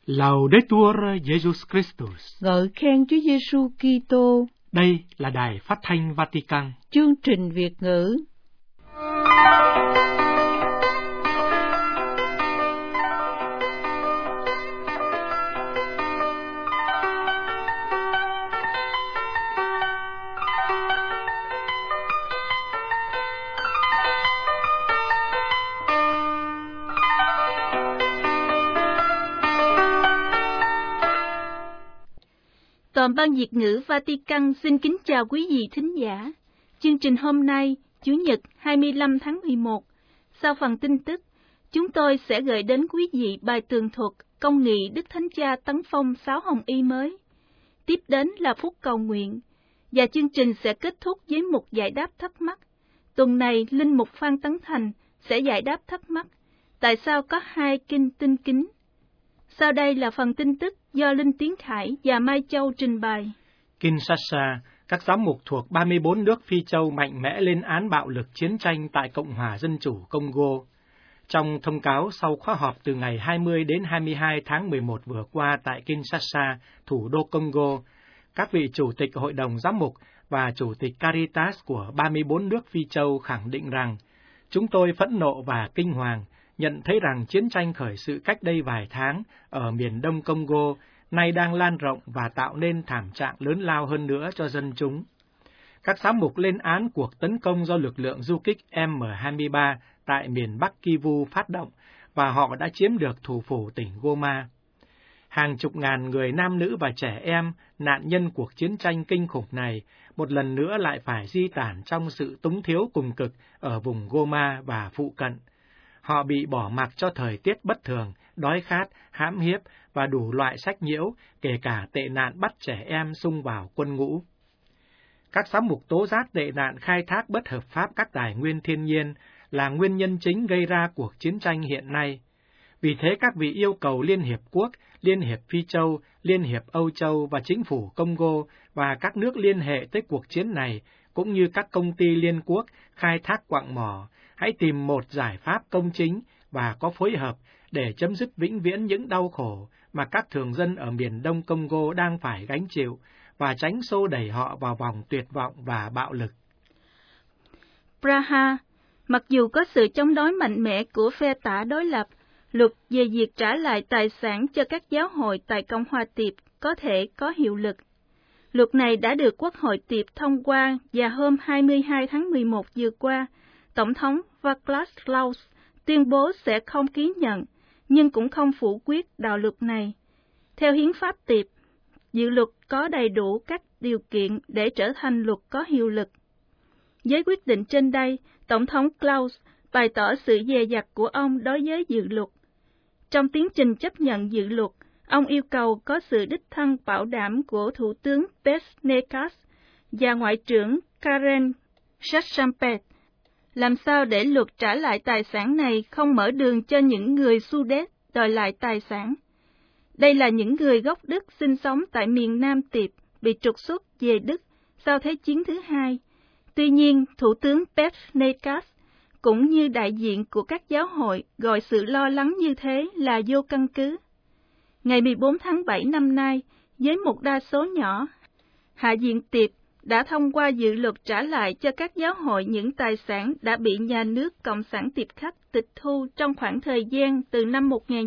Laudetur Jesus Christus. Ngợi khen Chúa Giêsu Kitô. Đây là Đài Phát thanh Vatican. Chương trình Việt ngữ. Toàn ban Việt ngữ Vatican xin kính chào quý vị thính giả. Chương trình hôm nay, Chủ nhật 25 tháng 11, sau phần tin tức, chúng tôi sẽ gửi đến quý vị bài tường thuật công nghị Đức Thánh Cha tấn phong 6 hồng y mới. Tiếp đến là phút cầu nguyện, và chương trình sẽ kết thúc với một giải đáp thắc mắc. Tuần này, Linh mục Phan Tấn Thành sẽ giải đáp thắc mắc, tại sao có 2 kinh tinh kính? Sau đây là phần tin tức do Linh Tiến Khải và Mai Châu trình bày. Kinshasa, các giám mục thuộc 34 nước Phi Châu mạnh mẽ lên án bạo lực chiến tranh tại Cộng hòa Dân chủ Congo. Trong thông cáo sau khóa họp từ ngày 20 đến 22 tháng 11 vừa qua tại Kinshasa, thủ đô Congo, các vị chủ tịch Hội đồng Giám mục và chủ tịch Caritas của 34 nước Phi Châu khẳng định rằng, chúng tôi phẫn nộ và kinh hoàng, nhận thấy rằng chiến tranh khởi sự cách đây vài tháng ở miền đông Congo nay đang lan rộng và tạo nên thảm trạng lớn lao hơn nữa cho dân chúng. Các giám mục lên án cuộc tấn công do lực lượng du kích M23 tại miền Bắc Kivu phát động và họ đã chiếm được thủ phủ tỉnh Goma. Hàng chục ngàn người nam nữ và trẻ em, nạn nhân cuộc chiến tranh kinh khủng này, một lần nữa lại phải di tản trong sự túng thiếu cùng cực ở vùng Goma và phụ cận. Họ bị bỏ mặc cho thời tiết bất thường, đói khát, hãm hiếp và đủ loại sách nhiễu, kể cả tệ nạn bắt trẻ em xung vào quân ngũ. Các giám mục tố giác tệ nạn khai thác bất hợp pháp các tài nguyên thiên nhiên là nguyên nhân chính gây ra cuộc chiến tranh hiện nay. Vì thế các vị yêu cầu Liên Hiệp Quốc, Liên Hiệp Phi Châu, Liên Hiệp Âu Châu và chính phủ Congo và các nước liên hệ tới cuộc chiến này, cũng như các công ty liên quốc khai thác quặng mỏ, hãy tìm một giải pháp công chính và có phối hợp để chấm dứt vĩnh viễn những đau khổ mà các thường dân ở miền đông Congo đang phải gánh chịu và tránh xô đẩy họ vào vòng tuyệt vọng và bạo lực. Praha, mặc dù có sự chống đối mạnh mẽ của phe tả đối lập, luật về việc trả lại tài sản cho các giáo hội tại Cộng hòa Tiệp có thể có hiệu lực. Luật này đã được Quốc hội Tiệp thông qua và hôm 22 tháng 11 vừa qua, Tổng thống Václav Klaus tuyên bố sẽ không ký nhận, nhưng cũng không phủ quyết đạo luật này. Theo hiến pháp Tiệp, dự luật có đầy đủ các điều kiện để trở thành luật có hiệu lực. Với quyết định trên đây, Tổng thống Klaus bày tỏ sự dè dặt của ông đối với dự luật. Trong tiến trình chấp nhận dự luật, ông yêu cầu có sự đích thân bảo đảm của Thủ tướng Pesnekas và Ngoại trưởng Karen Shachampe. Làm sao để luật trả lại tài sản này không mở đường cho những người Sudet đòi lại tài sản? Đây là những người gốc Đức sinh sống tại miền Nam Tiệp bị trục xuất về Đức sau Thế chiến thứ hai. Tuy nhiên, Thủ tướng Pesnekas cũng như đại diện của các giáo hội gọi sự lo lắng như thế là vô căn cứ. Ngày 14 tháng 7 năm nay, với một đa số nhỏ, Hạ viện Tiệp đã thông qua dự luật trả lại cho các giáo hội những tài sản đã bị nhà nước Cộng sản Tiệp Khắc tịch thu trong khoảng thời gian từ năm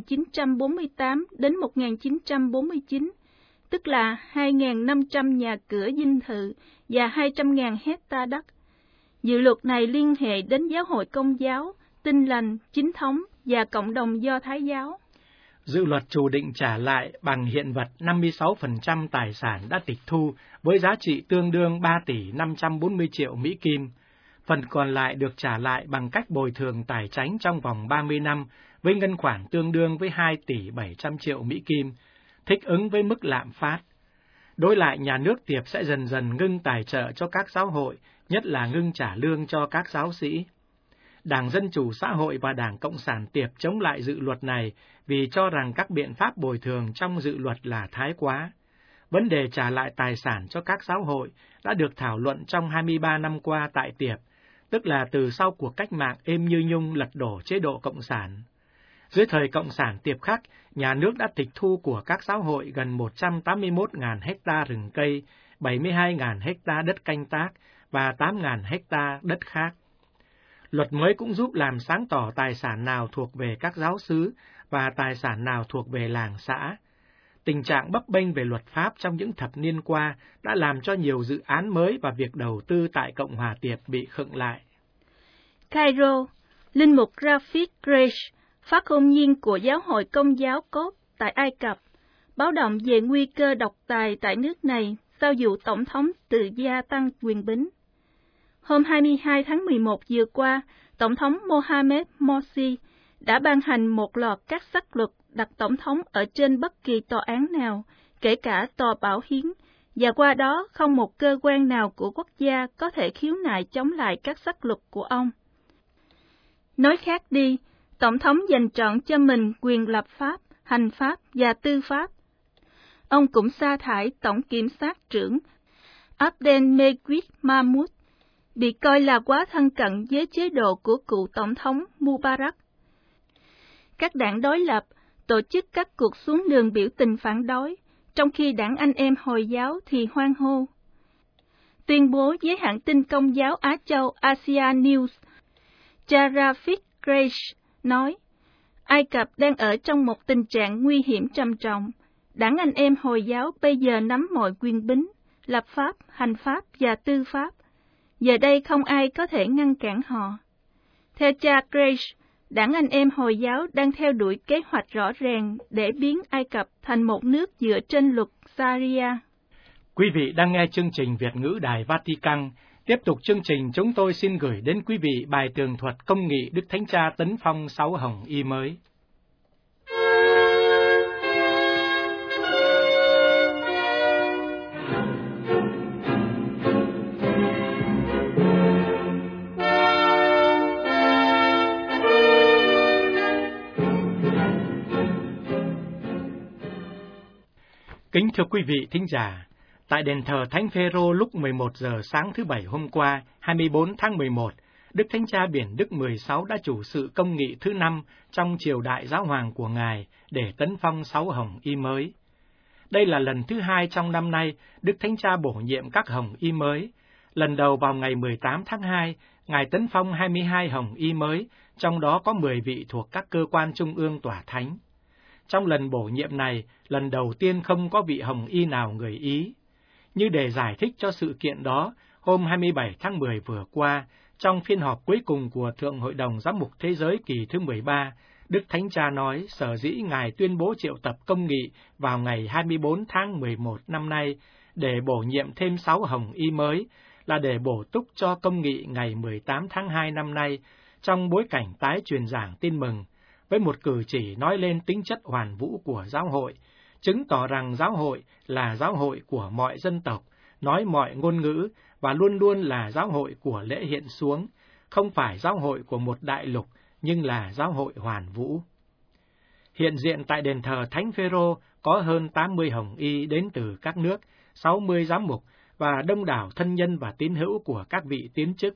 1948 đến 1949, tức là 2.500 nhà cửa dinh thự và 200.000 hecta đất. Dự luật này liên hệ đến giáo hội Công giáo, Tin lành, Chính thống và cộng đồng Do Thái giáo. Dự luật chủ định trả lại bằng hiện vật 56% tài sản đã tịch thu với giá trị tương đương 3 tỷ 540 triệu Mỹ Kim. Phần còn lại được trả lại bằng cách bồi thường tài chánh trong vòng 30 năm với ngân khoản tương đương với 2 tỷ 700 triệu Mỹ Kim, thích ứng với mức lạm phát. Đối lại, nhà nước Tiệp sẽ dần dần ngưng tài trợ cho các giáo hội, nhất là ngưng trả lương cho các giáo sĩ. Đảng Dân Chủ Xã hội và Đảng Cộng sản Tiệp chống lại dự luật này vì cho rằng các biện pháp bồi thường trong dự luật là thái quá. Vấn đề trả lại tài sản cho các giáo hội đã được thảo luận trong 23 năm qua tại Tiệp, tức là từ sau cuộc cách mạng êm như nhung lật đổ chế độ Cộng sản. Dưới thời Cộng sản Tiệp Khắc, nhà nước đã tịch thu của các giáo hội gần 181.000 hecta rừng cây, 72.000 hecta đất canh tác và 8.000 hecta đất khác. Luật mới cũng giúp làm sáng tỏ tài sản nào thuộc về các giáo xứ và tài sản nào thuộc về làng xã. Tình trạng bấp bênh về luật pháp trong những thập niên qua đã làm cho nhiều dự án mới và việc đầu tư tại Cộng hòa Tiệp bị khựng lại. Cairo, linh mục Rafik Grace, phát ngôn viên của Giáo hội Công giáo Cốt tại Ai Cập, báo động về nguy cơ độc tài tại nước này sau vụ Tổng thống tự gia tăng quyền bính. Hôm 22 tháng 11 vừa qua, Tổng thống Mohamed Morsi đã ban hành một loạt các sắc luật đặt Tổng thống ở trên bất kỳ tòa án nào, kể cả tòa bảo hiến, và qua đó không một cơ quan nào của quốc gia có thể khiếu nại chống lại các sắc luật của ông. Nói khác đi, Tổng thống dành trọn cho mình quyền lập pháp, hành pháp và tư pháp. Ông cũng sa thải Tổng kiểm sát trưởng Abdelmejid Mahmoud, bị coi là quá thân cận với chế độ của cựu Tổng thống Mubarak. Các đảng đối lập tổ chức các cuộc xuống đường biểu tình phản đối, trong khi đảng anh em Hồi giáo thì hoan hô. Tuyên bố với hãng tin Công giáo Á Châu Asia News, cha Rafik Grace nói, Ai Cập đang ở trong một tình trạng nguy hiểm trầm trọng. Đảng anh em Hồi giáo bây giờ nắm mọi quyền bính, lập pháp, hành pháp và tư pháp. Giờ đây không ai có thể ngăn cản họ. Theo cha Grace, đảng anh em Hồi giáo đang theo đuổi kế hoạch rõ ràng để biến Ai Cập thành một nước dựa trên luật Sharia. Quý vị đang nghe chương trình Việt ngữ Đài Vatican. Tiếp tục chương trình, chúng tôi xin gửi đến quý vị bài tường thuật công nghị Đức Thánh Cha Tấn Phong 6 Hồng Y mới. Kính thưa quý vị thính giả, tại đền thờ Thánh Phêrô lúc 11 giờ sáng thứ Bảy hôm qua, 24 tháng 11, Đức Thánh Cha Biển Đức 16 đã chủ sự công nghị thứ 5 trong triều đại giáo hoàng của Ngài để tấn phong 6 Hồng Y mới. Đây là lần thứ 2 trong năm nay Đức Thánh Cha bổ nhiệm các Hồng Y mới. Lần đầu vào ngày 18 tháng 2, Ngài tấn phong 22 Hồng Y mới, trong đó có 10 vị thuộc các cơ quan trung ương tòa thánh. Trong lần bổ nhiệm này, lần đầu tiên không có vị Hồng Y nào người Ý. Như để giải thích cho sự kiện đó, hôm 27 tháng 10 vừa qua, trong phiên họp cuối cùng của Thượng Hội đồng Giám mục Thế giới kỳ thứ 13, Đức Thánh Cha nói sở dĩ Ngài tuyên bố triệu tập công nghị vào ngày 24 tháng 11 năm nay để bổ nhiệm thêm 6 Hồng Y mới là để bổ túc cho công nghị ngày 18 tháng 2 năm nay trong bối cảnh tái truyền giảng tin mừng, với một cử chỉ nói lên tính chất hoàn vũ của giáo hội, chứng tỏ rằng giáo hội là giáo hội của mọi dân tộc, nói mọi ngôn ngữ và luôn luôn là giáo hội của lễ hiện xuống, không phải giáo hội của một đại lục, nhưng là giáo hội hoàn vũ. Hiện diện tại đền thờ Thánh Phêrô có hơn 80 Hồng Y đến từ các nước, 60 giám mục và đông đảo thân nhân và tín hữu của các vị tiến chức.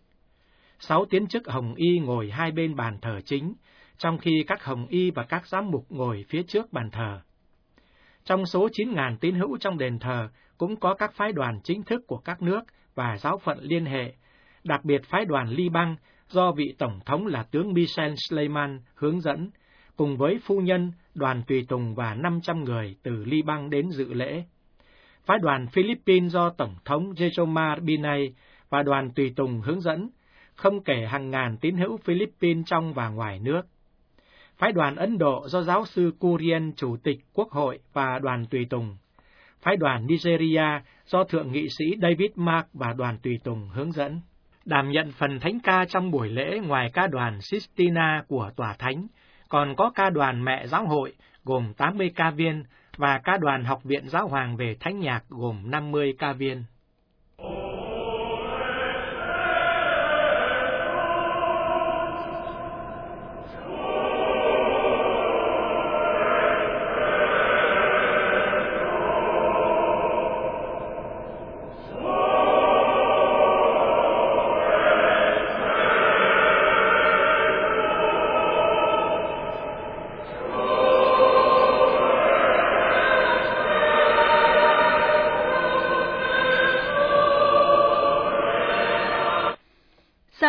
6 tiến chức Hồng Y ngồi hai bên bàn thờ chính, trong khi các Hồng Y và các giám mục ngồi phía trước bàn thờ. Trong số 9.000 tín hữu trong đền thờ cũng có các phái đoàn chính thức của các nước và giáo phận liên hệ, đặc biệt phái đoàn Liban do vị Tổng thống là tướng Michel Sleiman hướng dẫn, cùng với phu nhân, đoàn tùy tùng và 500 người từ Liban đến dự lễ. Phái đoàn Philippines do Tổng thống Jejomar Binay và đoàn tùy tùng hướng dẫn, không kể hàng ngàn tín hữu Philippines trong và ngoài nước. Phái đoàn Ấn Độ do giáo sư Kurien, Chủ tịch Quốc hội và đoàn tùy tùng. Phái đoàn Nigeria do Thượng nghị sĩ David Mark và đoàn tùy tùng hướng dẫn. Đảm nhận phần thánh ca trong buổi lễ ngoài ca đoàn Sistina của Tòa Thánh, còn có ca đoàn Mẹ Giáo hội gồm 80 ca viên và ca đoàn Học viện Giáo hoàng về Thánh nhạc gồm 50 ca viên.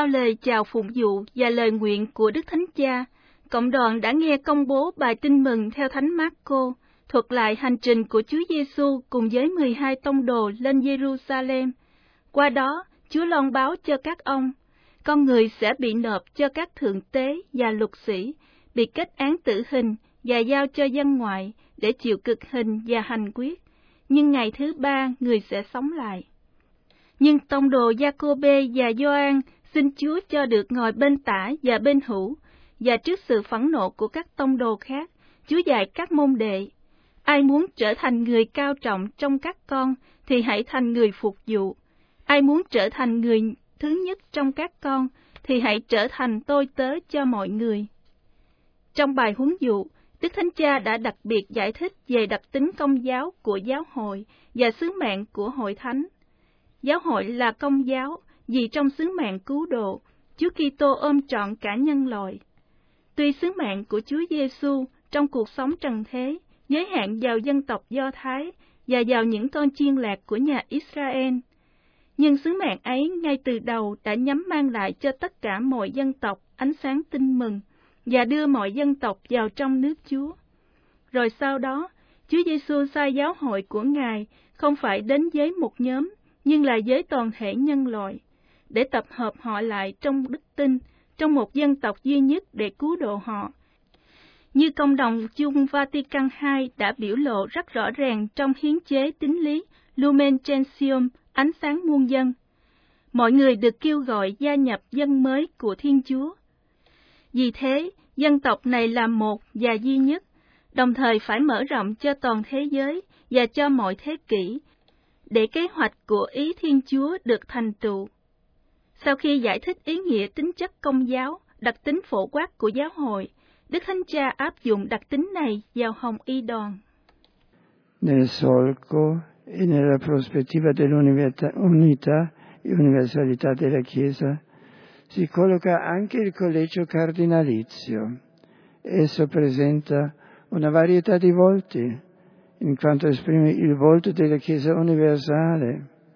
Sau lời chào phụng dụ và lời nguyện của Đức Thánh Cha, cộng đoàn đã nghe công bố bài tin mừng theo Thánh Mác-cô, thuật lại hành trình của Chúa Giêsu cùng với 12 tông đồ lên Giê-ru-sa-lem. Qua đó, Chúa loan báo cho các ông, con người sẽ bị nộp cho các thượng tế và luật sĩ, bị kết án tử hình và giao cho dân ngoại để chịu cực hình và hành quyết. Nhưng ngày thứ ba, người sẽ sống lại. Nhưng tông đồ Gia-cô-bê và Gioan xin Chúa cho được ngồi bên tả và bên hữu, và trước sự phẫn nộ của các tông đồ khác, Chúa dạy các môn đệ, ai muốn trở thành người cao trọng trong các con thì hãy thành người phục vụ. Ai muốn trở thành người thứ nhất trong các con thì hãy trở thành tôi tớ cho mọi người. Trong bài huấn dụ, Đức Thánh Cha đã đặc biệt giải thích về đặc tính công giáo của giáo hội và sứ mệnh của hội thánh. Giáo hội là công giáo vì trong sứ mệnh cứu độ, Chúa Kitô ôm trọn cả nhân loại. Tuy sứ mệnh của Chúa Giêsu trong cuộc sống trần thế giới hạn vào dân tộc Do Thái và vào những con chiên lạc của nhà Israel, nhưng sứ mệnh ấy ngay từ đầu đã nhắm mang lại cho tất cả mọi dân tộc ánh sáng tin mừng và đưa mọi dân tộc vào trong nước Chúa. Rồi sau đó, Chúa Giêsu sai giáo hội của Ngài không phải đến với một nhóm, nhưng là với toàn thể nhân loại, để tập hợp họ lại trong đức tin, trong một dân tộc duy nhất để cứu độ họ. Như Công đồng chung Vatican II đã biểu lộ rất rõ ràng trong hiến chế tín lý Lumen Gentium, ánh sáng muôn dân. Mọi người được kêu gọi gia nhập dân mới của Thiên Chúa. Vì thế, dân tộc này là một và duy nhất, đồng thời phải mở rộng cho toàn thế giới và cho mọi thế kỷ, để kế hoạch của ý Thiên Chúa được thành tựu. Sau khi giải thích ý nghĩa tính chất công giáo, đặc tính phổ quát của giáo hội, Đức Thánh Cha áp dụng đặc tính này vào Hồng Y đoàn. Nel solco e nella prospettiva dell'unità e universalità della Chiesa si colloca anche il collegio cardinalizio. Esso presenta una varietà di volti, in quanto esprime il volto della Chiesa universale.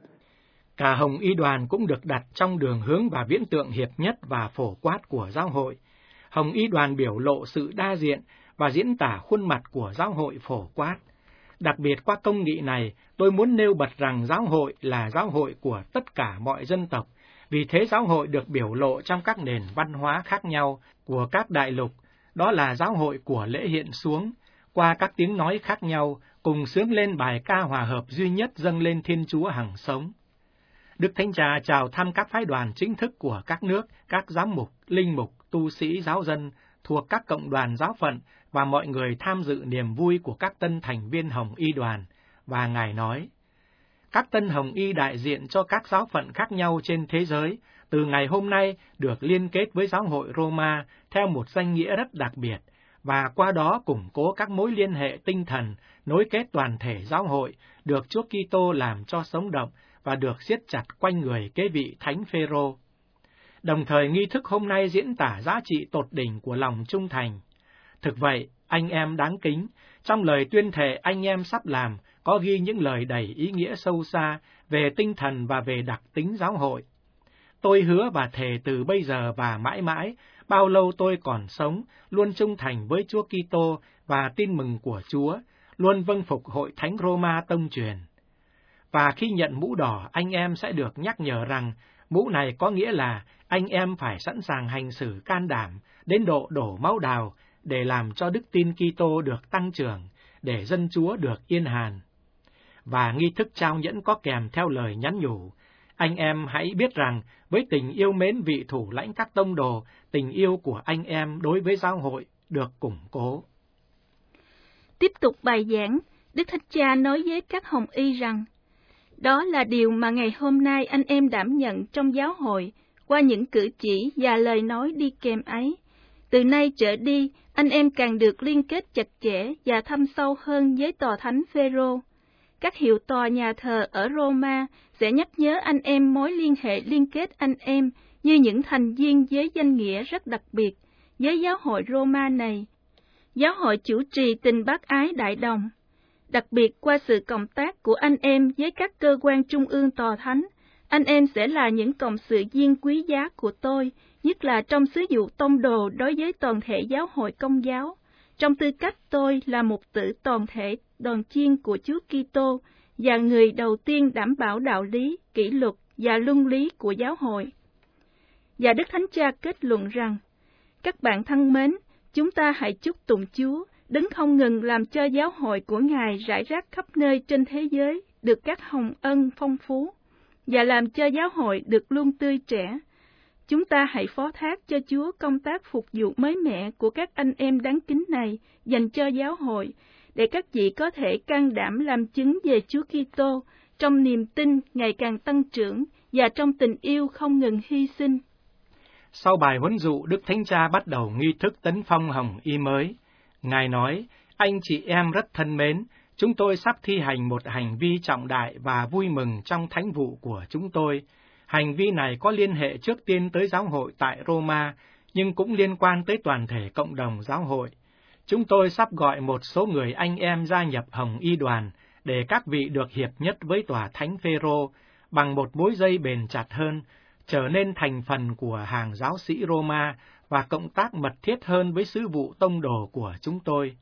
Cả Hồng Y đoàn cũng được đặt trong đường hướng và viễn tượng hiệp nhất và phổ quát của giáo hội. Hồng Y đoàn biểu lộ sự đa diện và diễn tả khuôn mặt của giáo hội phổ quát. Đặc biệt qua công nghị này, tôi muốn nêu bật rằng giáo hội là giáo hội của tất cả mọi dân tộc, vì thế giáo hội được biểu lộ trong các nền văn hóa khác nhau của các đại lục, đó là giáo hội của lễ hiện xuống, qua các tiếng nói khác nhau, cùng xướng lên bài ca hòa hợp duy nhất dâng lên Thiên Chúa hằng sống. Đức Thánh Cha chào thăm các phái đoàn chính thức của các nước, các giám mục, linh mục, tu sĩ, giáo dân thuộc các cộng đoàn giáo phận và mọi người tham dự niềm vui của các tân thành viên Hồng Y đoàn, và Ngài nói, các tân Hồng Y đại diện cho các giáo phận khác nhau trên thế giới, từ ngày hôm nay được liên kết với giáo hội Roma theo một danh nghĩa rất đặc biệt, và qua đó củng cố các mối liên hệ tinh thần, nối kết toàn thể giáo hội, được Chúa Kitô làm cho sống động và được siết chặt quanh người kế vị Thánh Phêrô. Đồng thời nghi thức hôm nay diễn tả giá trị tột đỉnh của lòng trung thành. Thực vậy, anh em đáng kính, trong lời tuyên thệ anh em sắp làm có ghi những lời đầy ý nghĩa sâu xa về tinh thần và về đặc tính giáo hội. Tôi hứa và thề từ bây giờ và mãi mãi, bao lâu tôi còn sống, luôn trung thành với Chúa Kitô và tin mừng của Chúa, luôn vâng phục hội Thánh Roma tông truyền. Và khi nhận mũ đỏ, anh em sẽ được nhắc nhở rằng mũ này có nghĩa là anh em phải sẵn sàng hành xử can đảm đến độ đổ máu đào để làm cho đức tin Kitô được tăng trưởng, để dân Chúa được yên hàn. Và nghi thức trao nhẫn có kèm theo lời nhắn nhủ, anh em hãy biết rằng với tình yêu mến vị thủ lãnh các tông đồ, tình yêu của anh em đối với giáo hội được củng cố. Tiếp tục bài giảng, Đức Thánh Cha nói với các Hồng Y rằng, đó là điều mà ngày hôm nay anh em đảm nhận trong giáo hội, qua những cử chỉ và lời nói đi kèm ấy. Từ nay trở đi, anh em càng được liên kết chặt chẽ và thâm sâu hơn với tòa Thánh Phêrô. Các hiệu tòa nhà thờ ở Roma sẽ nhắc nhớ anh em mối liên hệ liên kết anh em như những thành viên với danh nghĩa rất đặc biệt với giáo hội Roma này. Giáo hội chủ trì tình bác ái đại đồng. Đặc biệt qua sự cộng tác của anh em với các cơ quan trung ương tòa thánh, Anh em sẽ là những cộng sự viên quý giá của tôi, nhất là trong sứ vụ tông đồ đối với toàn thể giáo hội Công giáo, trong tư cách tôi là mục tử toàn thể đoàn chiên của Chúa Kitô và người đầu tiên đảm bảo đạo lý, kỷ luật và luân lý của giáo hội. Và Đức Thánh Cha kết luận rằng, các bạn thân mến, chúng ta hãy chúc tụng Chúa, đấng không ngừng làm cho giáo hội của Ngài rải rác khắp nơi trên thế giới được các hồng ân phong phú, và làm cho giáo hội được luôn tươi trẻ. Chúng ta hãy phó thác cho Chúa công tác phục vụ mới mẻ của các anh em đáng kính này dành cho giáo hội, để các vị có thể can đảm làm chứng về Chúa Kitô trong niềm tin ngày càng tăng trưởng và trong tình yêu không ngừng hy sinh. Sau bài huấn dụ, Đức Thánh Cha bắt đầu nghi thức tấn phong hồng y mới. Ngài nói, anh chị em rất thân mến, chúng tôi sắp thi hành một hành vi trọng đại và vui mừng trong thánh vụ của chúng tôi. Hành vi này có liên hệ trước tiên tới giáo hội tại Roma, nhưng cũng liên quan tới toàn thể cộng đồng giáo hội. Chúng tôi sắp gọi một số người anh em gia nhập Hồng Y đoàn để các vị được hiệp nhất với tòa Thánh Phêrô bằng một mối dây bền chặt hơn, trở nên thành phần của hàng giáo sĩ Roma và cộng tác mật thiết hơn với sứ vụ tông đồ của chúng tôi.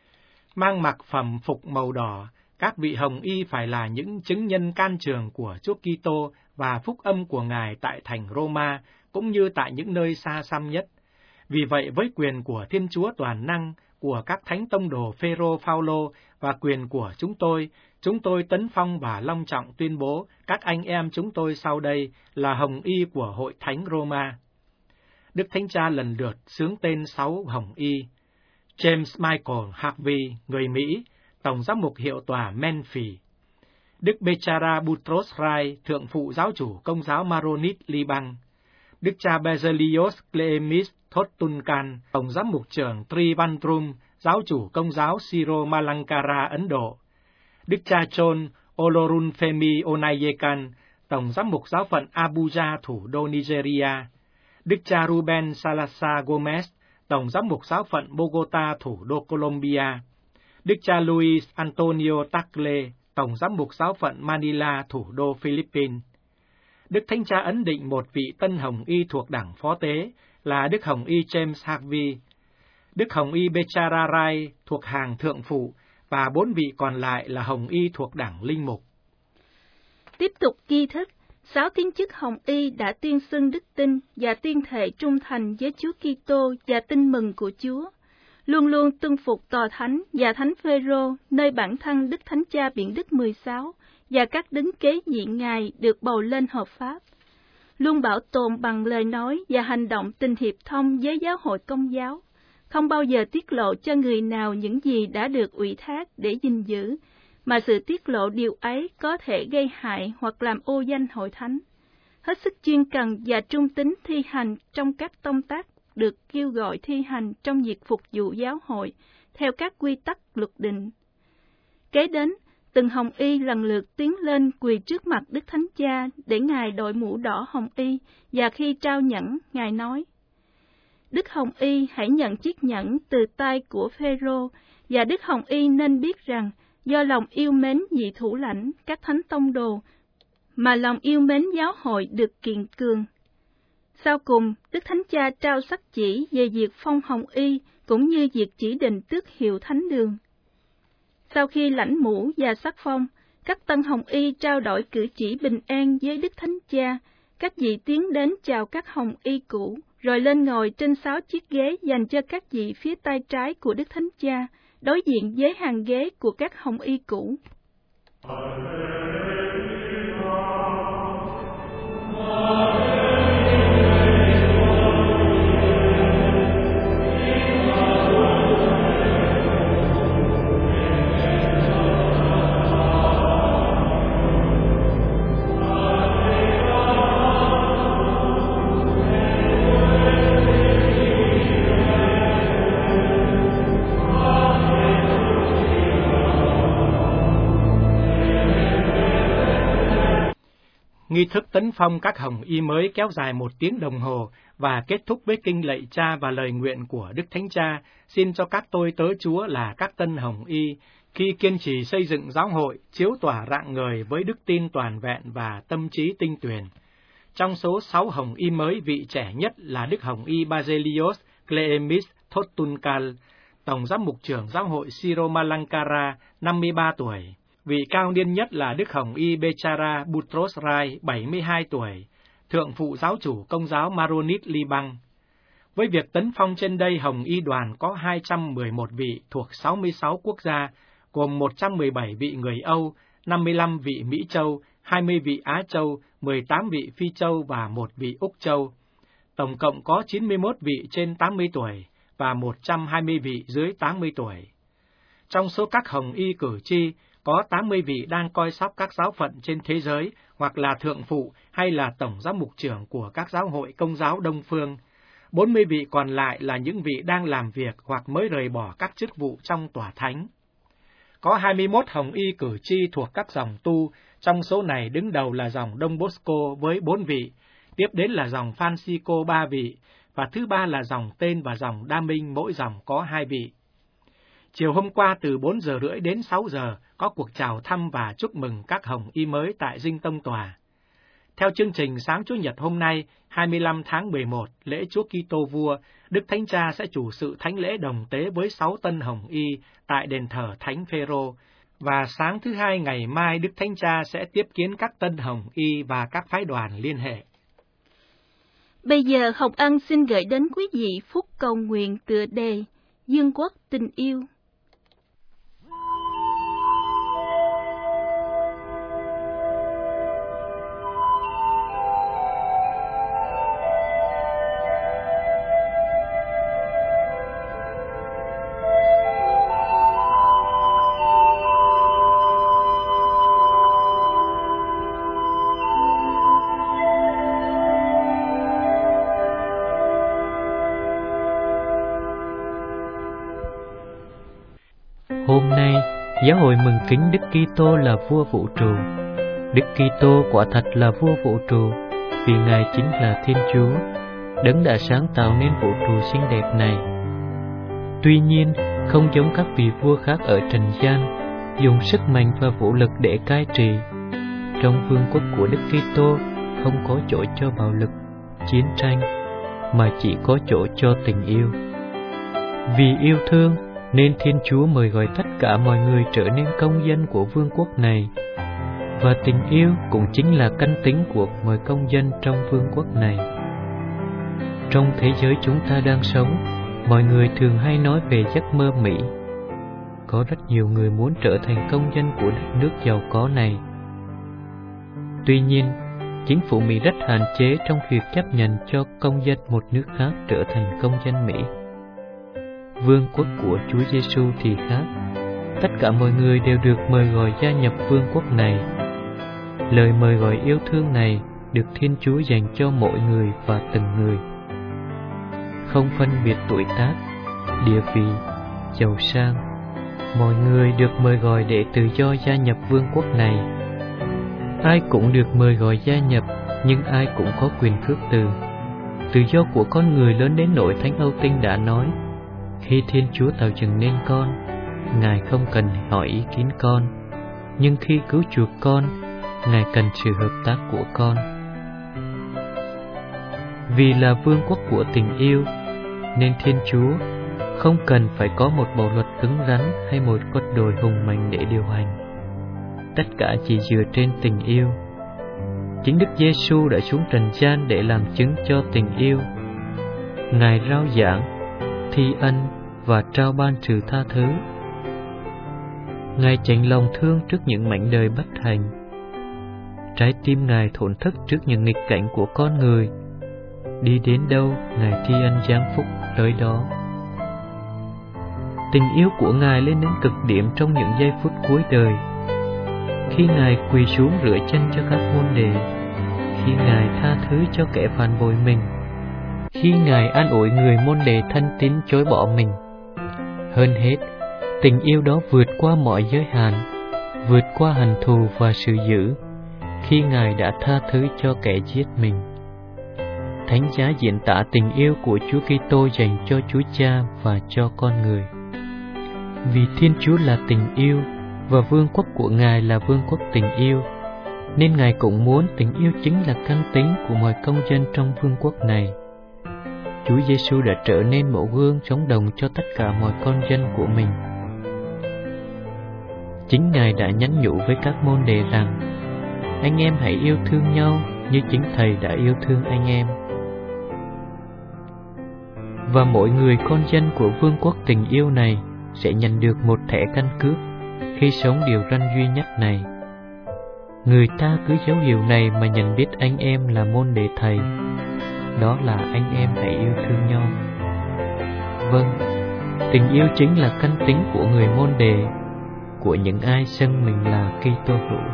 Mang mặc phẩm phục màu đỏ, các vị Hồng Y phải là những chứng nhân can trường của Chúa Kitô và phúc âm của Ngài tại thành Roma, cũng như tại những nơi xa xăm nhất. Vì vậy, với quyền của Thiên Chúa toàn năng, của các thánh tông đồ Phêrô, Phaolô và quyền của chúng tôi tấn phong và long trọng tuyên bố các anh em chúng tôi sau đây là Hồng Y của Hội Thánh Roma. Đức Thánh Cha lần lượt xướng tên 6 Hồng Y: James Michael Harvey, người Mỹ, Tổng giám mục hiệu tòa Menphi; Đức Bechara Boutros Rai, thượng phụ giáo chủ Công giáo Maronit Liban; Đức cha Bezelios Cleemis Thotunkan, Tổng giám mục trưởng Trivandrum, giáo chủ Công giáo Siro Malankara Ấn Độ; Đức cha John Olorunfemi Onayekan, Tổng giám mục giáo phận Abuja, thủ đô Nigeria; Đức cha Ruben Salazar Gomez, Tổng giám mục giáo phận Bogota, thủ đô Colombia; Đức cha Luis Antonio Tagle, Tổng giám mục giáo phận Manila, thủ đô Philippines. Đức Thánh Cha ấn định một vị tân Hồng Y thuộc đảng Phó Tế là Đức Hồng Y James Harvey, Đức Hồng Y Bechara Rai thuộc hàng thượng phụ, và 4 vị còn lại là Hồng Y thuộc đảng Linh Mục. Tiếp tục nghi thức, 6 tín chức Hồng Y đã tuyên xưng đức tin và tuyên thệ trung thành với Chúa Kitô và tin mừng của Chúa, luôn luôn tuân phục tòa thánh và Thánh Phêrô, nơi bản thân Đức Thánh Cha Biển Đức 16 và các đấng kế nhiệm Ngài được bầu lên hợp pháp, luôn bảo tồn bằng lời nói và hành động tình hiệp thông với giáo hội Công giáo, không bao giờ tiết lộ cho người nào những gì đã được ủy thác để gìn giữ, mà sự tiết lộ điều ấy có thể gây hại hoặc làm ô danh hội thánh. Hết sức chuyên cần và trung tín thi hành trong các công tác được kêu gọi thi hành trong việc phục vụ giáo hội theo các quy tắc luật định. Kế đến, từng Hồng Y lần lượt tiến lên quỳ trước mặt Đức Thánh Cha để Ngài đội mũ đỏ Hồng Y, và khi trao nhẫn, Ngài nói: Đức Hồng Y hãy nhận chiếc nhẫn từ tay của Phêrô, và Đức Hồng Y nên biết rằng do lòng yêu mến vị thủ lãnh các thánh tông đồ mà lòng yêu mến giáo hội được kiên cường. Sau cùng, Đức Thánh Cha trao sắc chỉ về việc phong Hồng Y cũng như việc chỉ định tước hiệu thánh đường. Sau khi lãnh mũ và sắc phong, các tân Hồng Y trao đổi cử chỉ bình an với Đức Thánh Cha. Các vị tiến đến chào các Hồng Y cũ, rồi lên ngồi trên 6 chiếc ghế dành cho các vị phía tay trái của Đức Thánh Cha, đối diện với hàng ghế của các Hồng Y cũ. Nghi thức tấn phong các Hồng Y mới kéo dài 1 tiếng đồng hồ và kết thúc với kinh lạy Cha và lời nguyện của Đức Thánh Cha xin cho các tôi tớ Chúa là các tân Hồng Y Khi kiên trì xây dựng giáo hội, chiếu tỏa rạng ngời với đức tin toàn vẹn và tâm trí tinh tuyền. Trong số 6 hồng y mới, vị trẻ nhất là Đức Hồng y Baselios Cleemis Thotunkal, Tổng giám mục trưởng giáo hội Siromalankara, 53 tuổi. Vị cao niên nhất là Đức Hồng y Bechara Butros Rai, 72 tuổi, Thượng phụ giáo chủ Công giáo Maronit Liban. Với việc tấn phong trên đây, Hồng y đoàn có 211 vị thuộc 66 quốc gia, gồm 117 vị người Âu, 55 vị Mỹ Châu, 20 vị Á Châu, 18 vị Phi Châu và 1 vị Úc Châu. Tổng cộng có 91 vị trên 80 tuổi và 120 vị dưới 80 tuổi. Trong số các hồng y cử tri, có 80 vị đang coi sóc các giáo phận trên thế giới hoặc là thượng phụ hay là tổng giám mục trưởng của các giáo hội Công giáo Đông Phương. 40 vị còn lại là những vị đang làm việc hoặc mới rời bỏ các chức vụ trong tòa thánh. Có 21 hồng y cử tri thuộc các dòng tu, trong số này đứng đầu là dòng Don Bosco với 4 vị, tiếp đến là dòng Francisco 3 vị, và thứ ba là dòng Tên và dòng Đa Minh, mỗi dòng có 2 vị. Chiều hôm qua từ 4 giờ rưỡi đến 6 giờ có cuộc chào thăm và chúc mừng các hồng y mới tại Dinh Tông Tòa. Theo chương trình sáng Chủ nhật hôm nay, 25 tháng 11, lễ Chúa Kitô Vua, Đức Thánh Cha sẽ chủ sự thánh lễ đồng tế với 6 tân hồng y tại đền thờ Thánh Phêrô, và sáng thứ Hai ngày mai Đức Thánh Cha sẽ tiếp kiến các tân hồng y và các phái đoàn liên hệ. Bây giờ Hồng Ân xin gửi đến quý vị phút cầu nguyện tựa đề Dương quốc tình yêu. Hôm nay, giáo hội mừng kính Đức Kitô là vua vũ trụ. Đức Kitô quả thật là vua vũ trụ, vì Ngài chính là Thiên Chúa, Đấng đã sáng tạo nên vũ trụ xinh đẹp này. Tuy nhiên, không giống các vị vua khác ở trần gian, dùng sức mạnh và vũ lực để cai trị. Trong vương quốc của Đức Kitô không có chỗ cho bạo lực, chiến tranh, mà chỉ có chỗ cho tình yêu. Vì yêu thương, nên Thiên Chúa mời gọi tất cả mọi người trở nên công dân của vương quốc này, và tình yêu cũng chính là căn tính của mọi công dân trong vương quốc này. Trong thế giới chúng ta đang sống, mọi người thường hay nói về giấc mơ Mỹ. Có rất nhiều người muốn trở thành công dân của đất nước giàu có này. Tuy nhiên, chính phủ Mỹ rất hạn chế trong việc chấp nhận cho công dân một nước khác trở thành công dân Mỹ. Vương quốc của Chúa Giêsu thì khác. Tất cả mọi người đều được mời gọi gia nhập vương quốc này. Lời mời gọi yêu thương này được Thiên Chúa dành cho mỗi người và từng người, không phân biệt tuổi tác, địa vị, giàu sang. Mọi người được mời gọi để tự do gia nhập vương quốc này. Ai cũng được mời gọi gia nhập, nhưng ai cũng có quyền khước từ. Tự do của con người lớn đến nỗi Thánh Âu Tinh đã nói: khi Thiên Chúa tạo dựng nên con, Ngài không cần hỏi ý kiến con, nhưng khi cứu chuộc con, Ngài cần sự hợp tác của con. Vì là vương quốc của tình yêu, nên Thiên Chúa không cần phải có một bộ luật cứng rắn hay một cốt đồi hùng mạnh để điều hành. Tất cả chỉ dựa trên tình yêu. Chính Đức Giêsu đã xuống trần gian để làm chứng cho tình yêu. Ngài rao giảng, thi ân và trao ban sự tha thứ. Ngài chạnh lòng thương trước những mảnh đời bất hạnh. Trái tim Ngài thổn thức trước những nghịch cảnh của con người. Đi đến đâu, Ngài thi ân giáng phúc tới đó. Tình yêu của Ngài lên đến cực điểm trong những giây phút cuối đời, khi Ngài quỳ xuống rửa chân cho các môn đệ, khi Ngài tha thứ cho kẻ phản bội mình, khi Ngài an ủi người môn đệ thân tín chối bỏ mình. Hơn hết, tình yêu đó vượt qua mọi giới hạn, vượt qua hận thù và sự dữ, khi Ngài đã tha thứ cho kẻ giết mình. Thánh giá diễn tả tình yêu của Chúa Kitô dành cho Chúa Cha và cho con người. Vì Thiên Chúa là tình yêu và vương quốc của Ngài là vương quốc tình yêu, nên Ngài cũng muốn tình yêu chính là căn tính của mọi công dân trong vương quốc này. Chúa Giêsu đã trở nên mẫu gương sống đồng cho tất cả mọi con dân của mình. Chính Ngài đã nhắn nhủ với các môn đệ rằng: anh em hãy yêu thương nhau như chính Thầy đã yêu thương anh em. Và mỗi người con dân của vương quốc tình yêu này sẽ nhận được một thẻ căn cước khi sống điều răn duy nhất này. Người ta cứ dấu hiệu này mà nhận biết anh em là môn đệ Thầy, đó là anh em hãy yêu thương nhau. Vâng, tình yêu chính là căn tính của người môn đệ, của những ai xưng mình là Kitô hữu.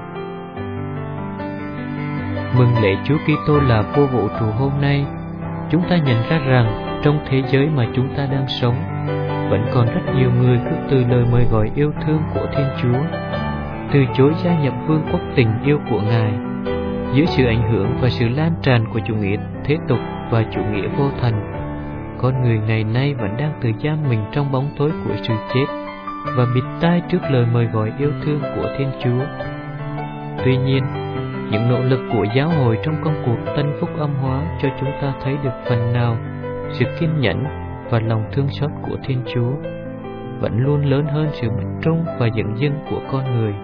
Mừng lễ Chúa Kitô là vua vũ trụ hôm nay, chúng ta nhận ra rằng trong thế giới mà chúng ta đang sống, vẫn còn rất nhiều người cứ từ lời mời gọi yêu thương của Thiên Chúa, từ chối gia nhập vương quốc tình yêu của Ngài. Dưới sự ảnh hưởng và sự lan tràn của chủ nghĩa thế tục và chủ nghĩa vô thần, con người ngày nay vẫn đang tự giam mình trong bóng tối của sự chết và bịt tai trước lời mời gọi yêu thương của Thiên Chúa. Tuy nhiên, những nỗ lực của giáo hội trong công cuộc tân phúc âm hóa cho chúng ta thấy được phần nào sự kiên nhẫn và lòng thương xót của Thiên Chúa vẫn luôn lớn hơn sự bất trung và dửng dưng của con người.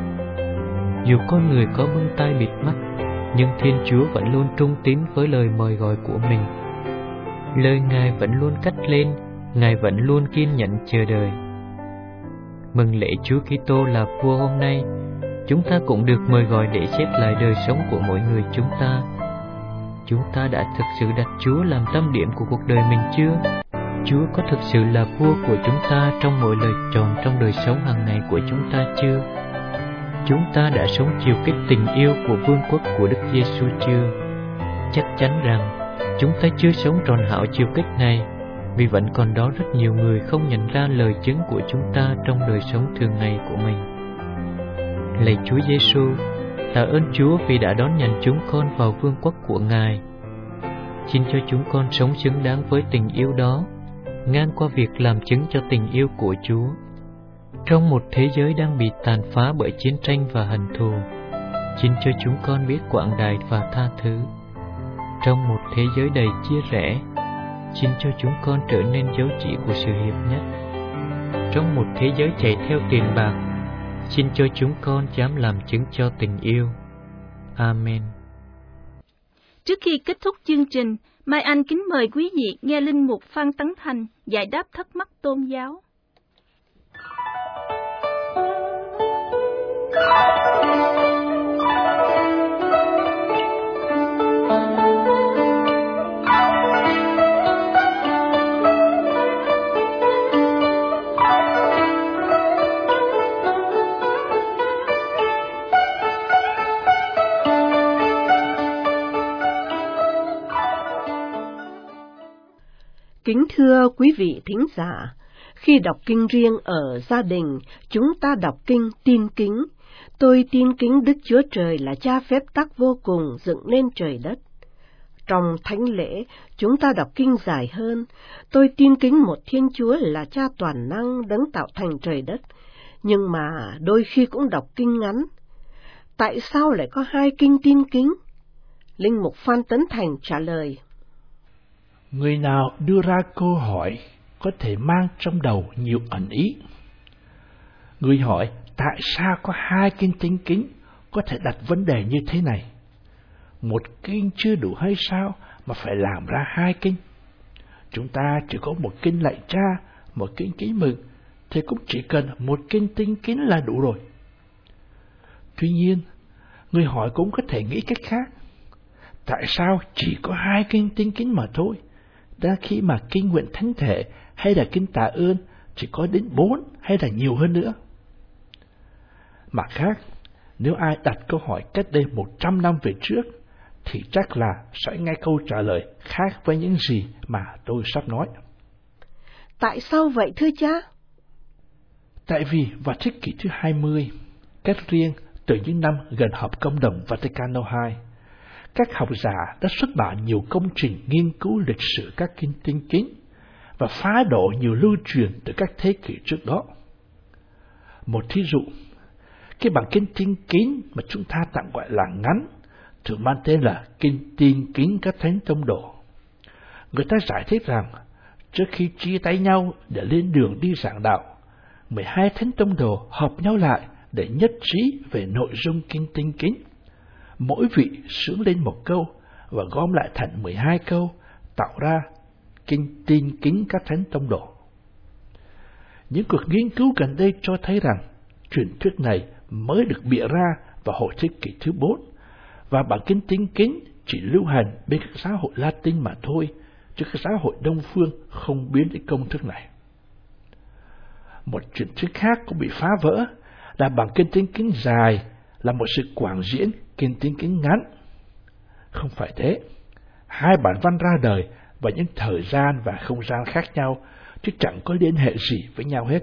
Dù con người có bưng tay bịt mắt, nhưng Thiên Chúa vẫn luôn trung tín với lời mời gọi của mình. Lời Ngài vẫn luôn cất lên, Ngài vẫn luôn kiên nhẫn chờ đợi. Mừng lễ Chúa Kitô là vua hôm nay, chúng ta cũng được mời gọi để xét lại đời sống của mỗi người chúng ta. Chúng ta đã thực sự đặt Chúa làm tâm điểm của cuộc đời mình chưa? Chúa có thực sự là vua của chúng ta trong mỗi lời chọn trong đời sống hàng ngày của chúng ta chưa? Chúng ta đã sống chiều kích tình yêu của vương quốc của Đức Giêsu chưa? Chắc chắn rằng chúng ta chưa sống tròn hảo chiều kích này, vì vẫn còn đó rất nhiều người không nhận ra lời chứng của chúng ta trong đời sống thường ngày của mình. Lạy Chúa Giêsu, tạ ơn Chúa vì đã đón nhận chúng con vào vương quốc của Ngài. Xin cho chúng con sống xứng đáng với tình yêu đó, ngang qua việc làm chứng cho tình yêu của Chúa. Trong một thế giới đang bị tàn phá bởi chiến tranh và hận thù, xin cho chúng con biết quảng đại và tha thứ. Trong một thế giới đầy chia rẽ, xin cho chúng con trở nên dấu chỉ của sự hiệp nhất. Trong một thế giới chạy theo tiền bạc, xin cho chúng con dám làm chứng cho tình yêu. Amen. Trước khi kết thúc chương trình, Mai Anh kính mời quý vị nghe Linh Mục Phan Tấn Thành giải đáp thắc mắc tôn giáo. Kính thưa quý vị thính giả, khi đọc kinh riêng ở gia đình, chúng ta đọc kinh tin kính. Tôi tin kính Đức Chúa Trời là Cha phép tắc vô cùng dựng nên trời đất. Trong thánh lễ, chúng ta đọc kinh dài hơn. Tôi tin kính một Thiên Chúa là Cha toàn năng đấng tạo thành trời đất. Nhưng mà đôi khi cũng đọc kinh ngắn. Tại sao lại có hai kinh tin kính? Linh mục Phan Tấn Thành trả lời. Người nào đưa ra câu hỏi có thể mang trong đầu nhiều ẩn ý. Người hỏi tại sao có hai kinh tin kính có thể đặt vấn đề như thế này. Một kinh chưa đủ hay sao mà phải làm ra hai kinh? Chúng ta chỉ có một kinh lạy Cha, một kinh kính mừng, thì cũng chỉ cần một kinh tin kính là đủ rồi. Tuy nhiên, người hỏi cũng có thể nghĩ cách khác. Tại sao chỉ có hai kinh tin kính mà thôi? Đã khi mà kinh nguyện thánh thể hay là kinh tạ ơn chỉ có đến 4 hay là nhiều hơn nữa. Mặt khác, nếu ai đặt câu hỏi cách đây 100 năm về trước, thì chắc là sẽ nghe câu trả lời khác với những gì mà tôi sắp nói. Tại sao vậy thưa cha? Tại vì vào thế kỷ thứ 20, cách riêng từ những năm gần họp công đồng Vaticano II, các học giả đã xuất bản nhiều công trình nghiên cứu lịch sử các kinh tin kính và phá đổ nhiều lưu truyền từ các thế kỷ trước đó. Một thí dụ, cái bản kinh tin kính mà chúng ta tạm gọi là ngắn, thường mang tên là kinh tin kính các thánh tông đồ. Người ta giải thích rằng, trước khi chia tay nhau để lên đường đi giảng đạo, 12 thánh tông đồ họp nhau lại để nhất trí về nội dung kinh tin kính. Mỗi vị sướng lên một câu và gom lại thành 12 câu, tạo ra kinh tin kính các thánh tông đồ. Những cuộc nghiên cứu gần đây cho thấy rằng truyền thuyết này mới được bịa ra vào hồi thế kỷ thứ 4, và bản kinh tin kính chỉ lưu hành bên các giáo hội Latin mà thôi, chứ các giáo hội Đông phương không biến đến công thức này. Một truyền thuyết khác cũng bị phá vỡ là bản kinh tin kính dài là một sự quảng diễn kinh tin kính ngắn. Không phải thế. Hai bản văn ra đời vào những thời gian và không gian khác nhau, chứ chẳng có liên hệ gì với nhau hết.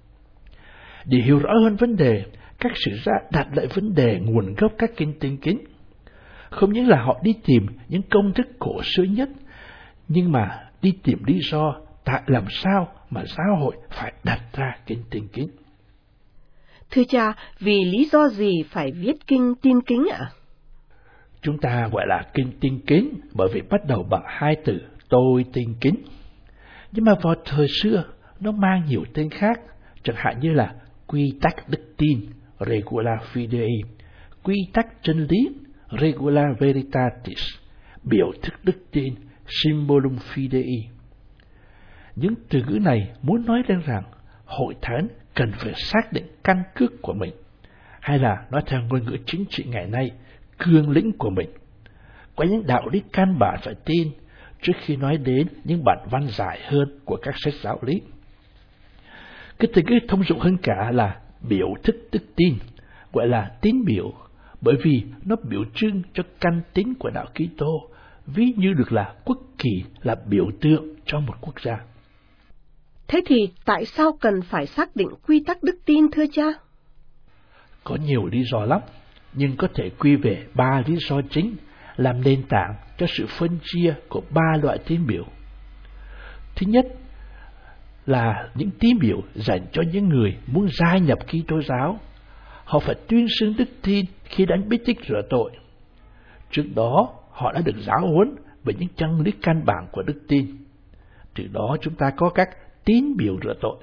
Để hiểu rõ hơn vấn đề, các sử gia đặt lại vấn đề nguồn gốc các kinh tin kính. Không những là họ đi tìm những công thức cổ xưa nhất, nhưng mà đi tìm lý do tại làm sao mà giáo hội phải đặt ra kinh tin kính. Thưa cha, vì lý do gì phải viết kinh tin kính ạ? Chúng ta gọi là kinh tin kính bởi vì bắt đầu bằng hai từ tôi tin kính. Nhưng mà vào thời xưa, nó mang nhiều tên khác, chẳng hạn như là quy tắc đức tin, regula fidei, quy tắc chân lý, regula veritatis, biểu thức đức tin, symbolum fidei. Những từ ngữ này muốn nói lên rằng hội thánh cần phải xác định căn cước của mình, hay là nói theo ngôn ngữ chính trị ngày nay, cương lĩnh của mình. Có những đạo lý căn bản phải tin trước khi nói đến những bản văn dài hơn của các sách giáo lý. Cái từ ngữ thông dụng hơn cả là biểu thức đức tin, gọi là tín biểu, bởi vì nó biểu trưng cho căn tính của đạo Kitô, ví như được là quốc kỳ là biểu tượng cho một quốc gia. Thế thì tại sao cần phải xác định quy tắc đức tin thưa cha? Có nhiều lý do lắm, nhưng có thể quy về 3 lý do chính làm nền tảng cho sự phân chia của 3 loại tín biểu. Thứ nhất là những tín biểu dành cho những người muốn gia nhập Kitô giáo. Họ phải tuyên xưng đức tin khi đánh bí tích rửa tội. Trước đó, họ đã được giáo huấn về những chân lý căn bản của đức tin. Từ đó chúng ta có các tín biểu rửa tội.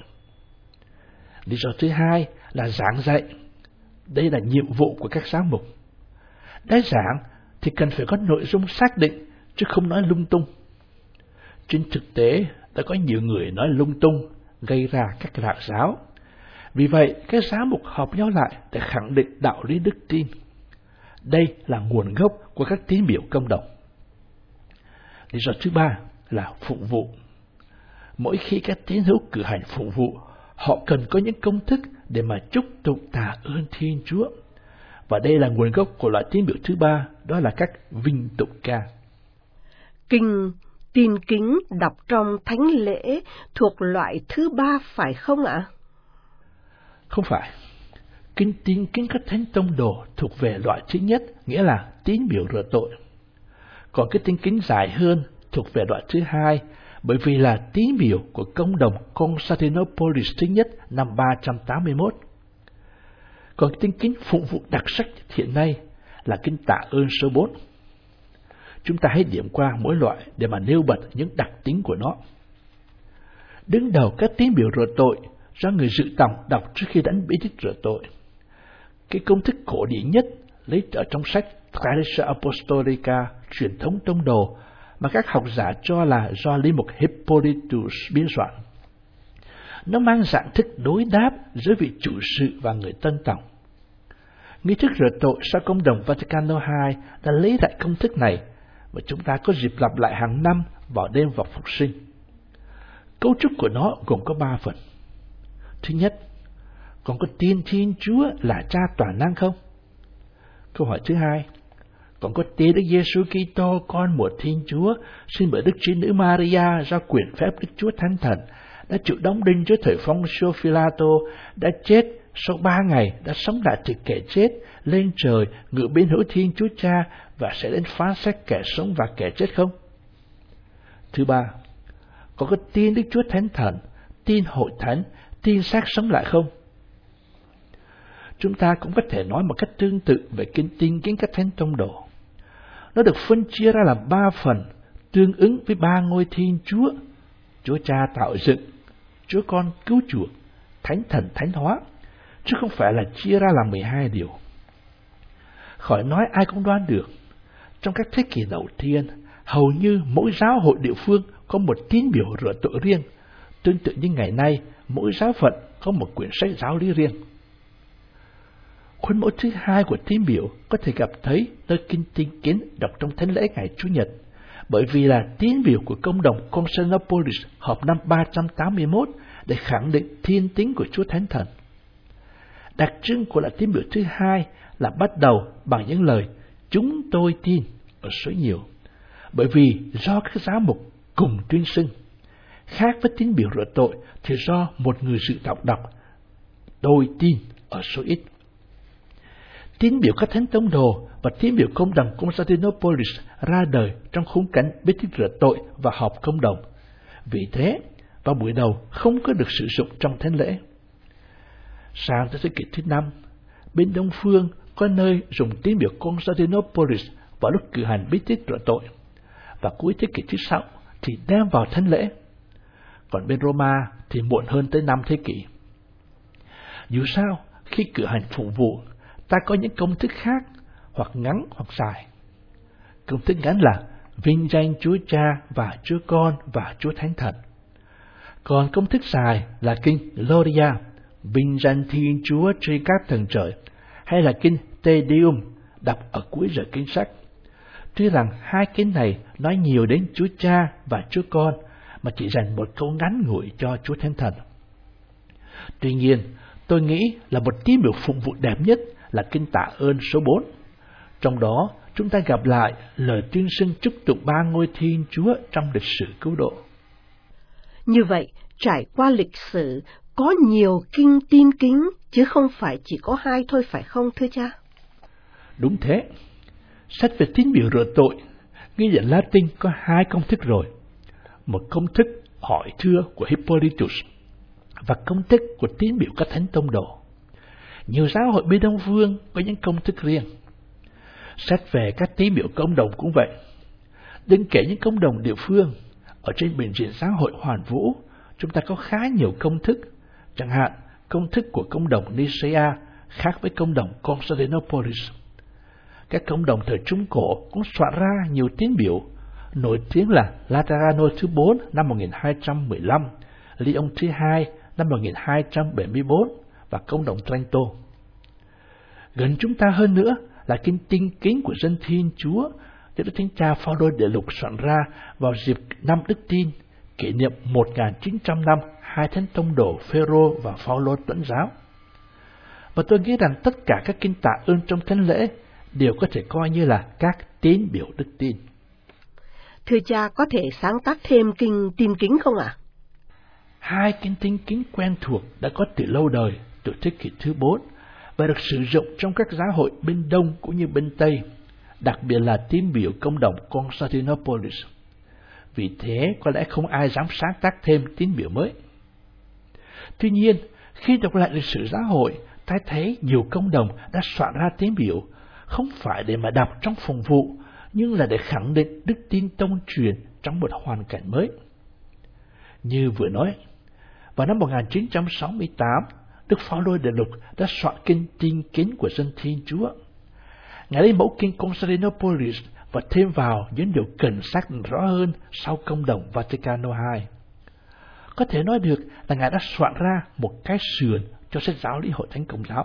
Lý do thứ hai là giảng dạy. Đây là nhiệm vụ của các giám mục. Đã giảng thì cần phải có nội dung xác định, chứ không nói lung tung. Trên thực tế, đã có nhiều người nói lung tung, gây ra các rạn giáo. Vì vậy, các giám mục họp nhau lại để khẳng định đạo lý đức tin. Đây là nguồn gốc của các tín biểu công đồng. Lý do thứ ba là phụng vụ. Mỗi khi các tín hữu cử hành phụng vụ, họ cần có những công thức để mà chúc tụng tạ ơn Thiên Chúa. Và đây là nguồn gốc của loại tín biểu thứ ba, đó là các vinh tụng ca. Kinh tin kính đọc trong thánh lễ thuộc loại thứ ba phải không ạ? Không phải. Kinh tin kính các thánh tông đồ thuộc về loại thứ nhất, nghĩa là tín biểu rửa tội. Còn cái tín kính dài hơn thuộc về loại thứ hai, bởi vì là tín biểu của công đồng Constantinopolis thứ nhất năm 381. Còn tín kính phụng vụ đặc sắc hiện nay là kinh tạ ơn số 4. Chúng ta hãy điểm qua mỗi loại để mà nêu bật những đặc tính của nó. Đứng đầu các tín biểu rửa tội do người dự tòng đọc trước khi đánh bí tích rửa tội. Cái công thức cổ điển nhất lấy ở trong sách Traditio Apostolica, truyền thống tông đồ, mà các học giả cho là do Lý mục Hippolytus biên soạn. Nó mang dạng thức đối đáp giữa vị chủ sự và người tân tòng. Nghi thức rửa tội sau công đồng Vaticano II đã lấy lại công thức này, và chúng ta có dịp lặp lại hàng năm vào đêm vọc phục sinh. Cấu trúc của nó gồm có 3 phần. Thứ nhất, còn có tin Thiên Chúa là Cha toàn năng không? Câu hỏi thứ hai, còn có tin Đức Giêsu Kitô con một Thiên Chúa, sinh bởi Đức Trinh Nữ Maria do quyền phép Đức Chúa Thánh Thần, đã chịu đóng đinh dưới thời Pontius Pilato, đã chết, sau 3 ngày đã sống lại từ kẻ chết, lên trời, ngự bên hữu Thiên Chúa Cha và sẽ đến phán xét kẻ sống và kẻ chết không? Thứ ba, có tin Đức Chúa Thánh Thần, tin hội thánh, tin xác sống lại không? Chúng ta cũng có thể nói một cách tương tự về kinh tin kính các thánh tông đồ. Nó được phân chia ra làm 3 phần, tương ứng với 3 ngôi Thiên Chúa: Chúa Cha tạo dựng, Chúa Con cứu chuộc, Thánh Thần thánh hóa, chứ không phải là chia ra làm 12 điều. Khỏi nói ai cũng đoán được, trong các thế kỷ đầu tiên, hầu như mỗi giáo hội địa phương có một tín biểu rửa tội riêng, tương tự như ngày nay mỗi giáo phận có một quyển sách giáo lý riêng. Khuôn mẫu thứ hai của tín biểu có thể gặp thấy nơi kinh tín kiến đọc trong thánh lễ ngày Chủ nhật, bởi vì là tín biểu của công đồng Constantinopolis họp năm 381 để khẳng định thiên tính của Chúa Thánh Thần. Đặc trưng của là tín biểu thứ hai là bắt đầu bằng những lời chúng tôi tin ở số nhiều, bởi vì do các giáo mục cùng tuyên xưng. Khác với tín biểu rửa tội thì do một người dự đọc tôi tin ở số ít. Tín biểu các thánh tông đồ và tín biểu công đồng Constantinopolis ra đời trong khung cảnh bí tích rửa tội và họp công đồng. Vì thế, vào buổi đầu không có được sử dụng trong thánh lễ. Sang tới thế kỷ thứ 5, bên Đông Phương có nơi dùng tín biểu Constantinopolis vào lúc cử hành bí tích rửa tội, và cuối thế kỷ thứ 6 thì đem vào thánh lễ. Còn bên Roma thì muộn hơn tới 5 thế kỷ. Dù sao, khi cử hành phụng vụ, ta có những công thức khác, hoặc ngắn hoặc dài. Công thức ngắn là vinh danh Chúa Cha và Chúa Con và Chúa Thánh Thần. Còn công thức dài là kinh Gloria, vinh danh Thiên Chúa trên các tầng trời, hay là kinh Te Deum, đọc ở cuối giờ kinh sách. Tuy rằng hai kinh này nói nhiều đến Chúa Cha và Chúa Con, mà chỉ dành một câu ngắn ngủi cho Chúa Thánh Thần. Tuy nhiên, tôi nghĩ là một tín biểu phụng vụ đẹp nhất là kinh Tạ ơn số 4. Trong đó, chúng ta gặp lại lời tuyên xưng chúc tụng 3 ngôi Thiên Chúa trong lịch sử cứu độ. Như vậy, trải qua lịch sử, có nhiều kinh tin kính, chứ không phải chỉ có 2 thôi phải không thưa cha? Đúng thế. Sách về tín biểu rửa tội, ghi dẫn Latin có 2 công thức rồi. Một công thức hỏi thưa của Hippolytus và công thức của tín biểu các thánh tông đồ. Nhiều giáo hội bên Đông Phương có những công thức riêng. Sách về các tín biểu công đồng cũng vậy. Đừng kể những công đồng địa phương, ở trên bình diện giáo hội Hoàn Vũ, chúng ta có khá nhiều công thức. Chẳng hạn, công thức của công đồng Nicaea khác với công đồng Constantinopolis. Các công đồng thời Trung Cổ cũng soạn ra nhiều tín biểu, nổi tiếng là Laterano thứ 4 năm 1215, Lyon thứ 2 năm 1274 và công đồng Trento. Gần chúng ta hơn nữa là kinh tinh kính của dân Thiên Chúa do Đức Thánh Cha Phaolô Đệ Lục soạn ra vào dịp năm Đức Tin, kỷ niệm 1900 năm hai thánh tông đồ Phêrô và Phaolô Tuẫn giáo. Và tôi nghĩ rằng tất cả các kinh tạ ơn trong thánh lễ đều có thể coi như là các tín biểu đức tin. Thưa cha, có thể sáng tác thêm kinh tin kính không ạ? 2 kinh tin kính quen thuộc đã có từ lâu đời, từ thế kỷ thứ 4, và được sử dụng trong các giáo hội bên Đông cũng như bên Tây, đặc biệt là tín biểu công đồng Constantinopolis. Vì thế, có lẽ không ai dám sáng tác thêm tín biểu mới. Tuy nhiên, khi đọc lại lịch sử giáo hội, ta thấy nhiều công đồng đã soạn ra tín biểu, không phải để mà đọc trong phụng vụ, nhưng là để khẳng định đức tin tông truyền trong một hoàn cảnh mới. Như vừa nói, vào năm 1968, Đức Phaolô Đệ Lục đã soạn kinh tin kính của dân Thiên Chúa. Ngài lấy mẫu kinh Constantinopolis và thêm vào những điều cần xác định rõ hơn sau công đồng Vaticano II. Có thể nói được là Ngài đã soạn ra một cái sườn cho sách giáo lý Hội Thánh Công giáo.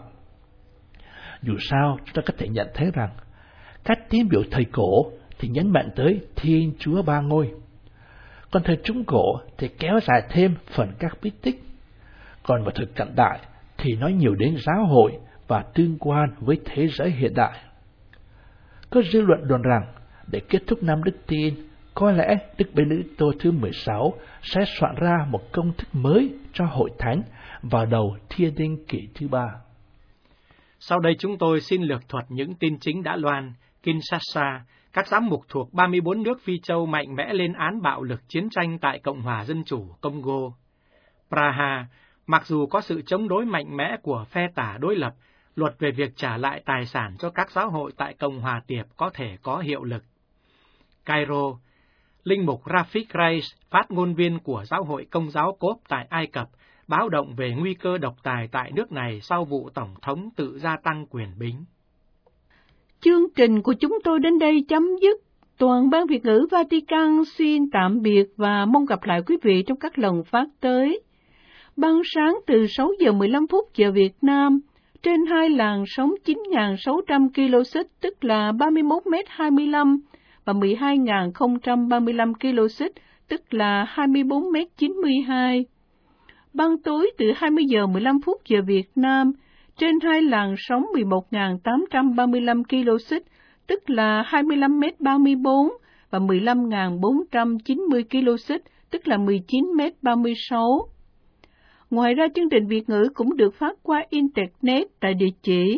Dù sao, chúng ta có thể nhận thấy rằng các tín biểu thời cổ thì nhấn mạnh tới Thiên Chúa Ba Ngôi, còn thời Trung Cổ thì kéo dài thêm phần các bí tích, còn vào thời cận đại thì nói nhiều đến giáo hội và tương quan với thế giới hiện đại. Có dư luận đồn rằng để kết thúc năm Đức Tin, có lẽ Đức Benedicto thứ 16 sẽ soạn ra một công thức mới cho Hội Thánh vào đầu Thiên Niên kỷ thứ 3. Sau đây chúng tôi xin lược thuật những tin chính đã loan, Kinshasa, các giám mục thuộc 34 nước Phi Châu mạnh mẽ lên án bạo lực chiến tranh tại Cộng hòa Dân chủ Congo. Praha, mặc dù có sự chống đối mạnh mẽ của phe tả đối lập, luật về việc trả lại tài sản cho các giáo hội tại Cộng hòa Tiệp có thể có hiệu lực. Cairo, Linh mục Rafik Reis, phát ngôn viên của Giáo hội Công giáo Cốp tại Ai Cập, báo động về nguy cơ độc tài tại nước này sau vụ Tổng thống tự gia tăng quyền bính. Chương trình của chúng tôi đến đây chấm dứt. Toàn ban Việt ngữ Vatican xin tạm biệt và mong gặp lại quý vị trong các lần phát tới. Ban sáng từ 6 giờ 15 phút giờ Việt Nam, trên hai làn sóng 9.600 kHz tức là 31m25 và 12.035 kHz tức là 24m92. Ban tối từ 20 giờ 15 phút giờ Việt Nam, trên hai làn sóng 11.835 kHz tức là 25m34 và 15.490 kHz tức là 19m36. Ngoài ra, chương trình Việt ngữ cũng được phát qua Internet tại địa chỉ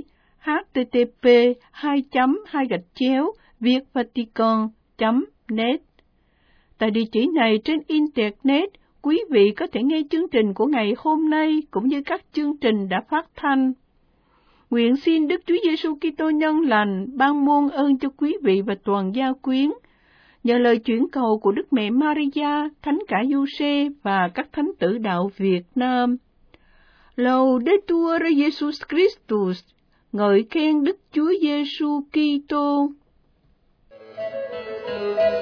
http://vietvatican.net. Tại địa chỉ này trên Internet, quý vị có thể nghe chương trình của ngày hôm nay cũng như các chương trình đã phát thanh. Nguyện xin Đức Chúa Giêsu Kitô nhân lành ban muôn ơn cho quý vị và toàn gia quyến. Nhờ lời chuyển cầu của Đức Mẹ Maria, Thánh Cả Giuse và các thánh tử đạo Việt Nam. Laudetur Jesus Christus, ngợi khen Đức Chúa Giêsu Kitô.